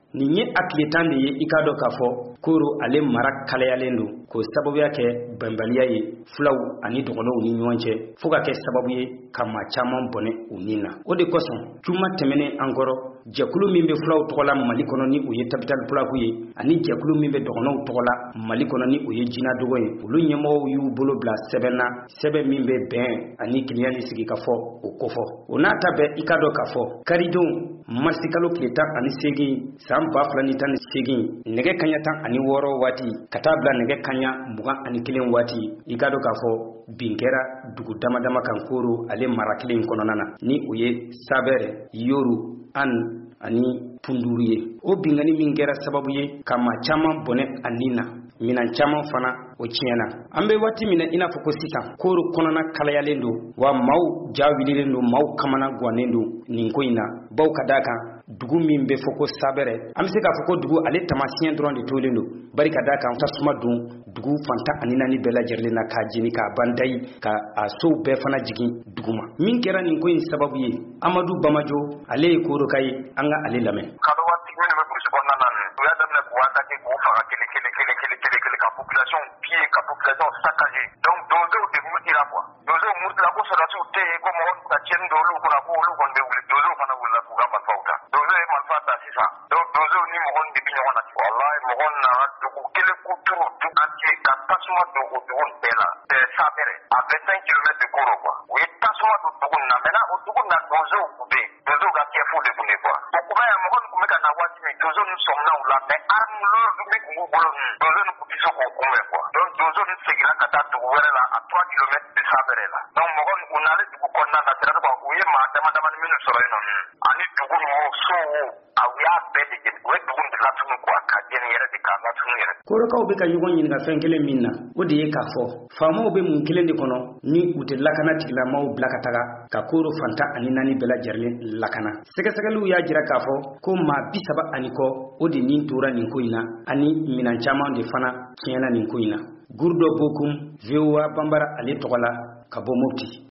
nin ye akilitan de ye i ka dɔ k'a fɔ koro ale mara kalayalen don k'o sababuya kɛ bɛnbaliya ye fulaw ani dɔgɔnɔw ni ɲɔgɔn cɛ fo ka kɛ sababu ye ka maa caman bɔnɛ u nin na o de kosɔn juma tɛmɛnen an kɔrɔ jɛkulu min bɛ fulaw tɔgɔla Mali kɔnɔ ni o ye Capital Plaque ye ani jɛkulu min bɛ dɔgɔnɔw tɔgɔla Mali kɔnɔ ni o ye Jina Dogo ye olu ɲɛmɔgɔw y'u bolo bila sɛbɛn na sɛbɛn min bɛ bɛn ani kiliyani sigi ka fɔ o kofɔ o n'a ta bɛɛ i ka dɔ k'a fɔ karidon marisi kalo tile 18 san 2018 nɛgɛ kaɲa 16 waati ka taa bila nɛgɛ kaɲa 21 waati i ka dɔ k'a fɔ bin kɛra dugu damadama kan koro ale mara kelen kɔnɔna na ni o ye Sabɛrɛ Yoru An ani Punduru ye o bingani min kɛra sababu ye ka maa caman bɔnɛ a nin na minan caman fana o tiɲɛna an bɛ waati min na i n'a fɔ ko sisan koro kɔnɔna kalayalen don wa maaw ja wililen don maaw kamana gannen don nin ko in na baw ka daa kan dugu min bɛ fɔ ko Sabɛrɛ an bɛ se k'a fɔ ko dugu ale tamasiyɛn dɔrɔn de tolen don bari ka daa kan tasuma don dugu fantan ani naani bɛɛ lajɛlen na k'a jeni k'a bandayi ka a sow bɛɛ fana jigin duguma min kɛra nin ko in sababu ye Amadu Bamajo ale ye koroka ye an ka ale lamɛn ka population saccagée donc dozo de mutira quoi dozo mutira ko sara su te ko mo on ka chen do lu ko na ko lu kon be wuli dozo fana wala ko gamba fawta dozo e mal fata sisa donc dozo ni mo on de bi nyona wallahi mo on na do ko kele ko turu du ante ka tasuma do ko do on bela de Sabɛrɛ à 25 km de Koro quoi oui tasuma do do na mena o do na dozo ko be dozo ga ke fu de bunde quoi o ko ya mo on ko me ka na wati ni dozo ni somna ula me arm lo du me ko bolo dozo ni ko biso ko ko me quoi donc dozo ni segira ka ta dugu wɛrɛ la à 3 km de Sabɛrɛ la donc mo on unale dugu konna na tera ba o ye ma dama dama ni minu soro ino ani dugu mo so a wiya be de je o dugu ni la tunu ko ka je ni yɛrɛ de ka la tunu yɛrɛ korokaw bɛ ka ɲɔgɔn ɲininka fɛn kelen min na o de ye k'a fɔ faamaw bɛ mun kelen de kɔnɔ ni u tɛ lakana tigilamaw bila ka taga ka koro fantan ani naani bɛɛ lajɛlen lakana sɛgɛsɛgɛliw y'a jira k'a fɔ ko maa 30 ani kɔ o de nin tora nin ko in na ani minan caman de fana tiɲɛna nin ko in na Gurdo Bokum VOA Bambara ale tɔgɔ la ka bɔ Mopti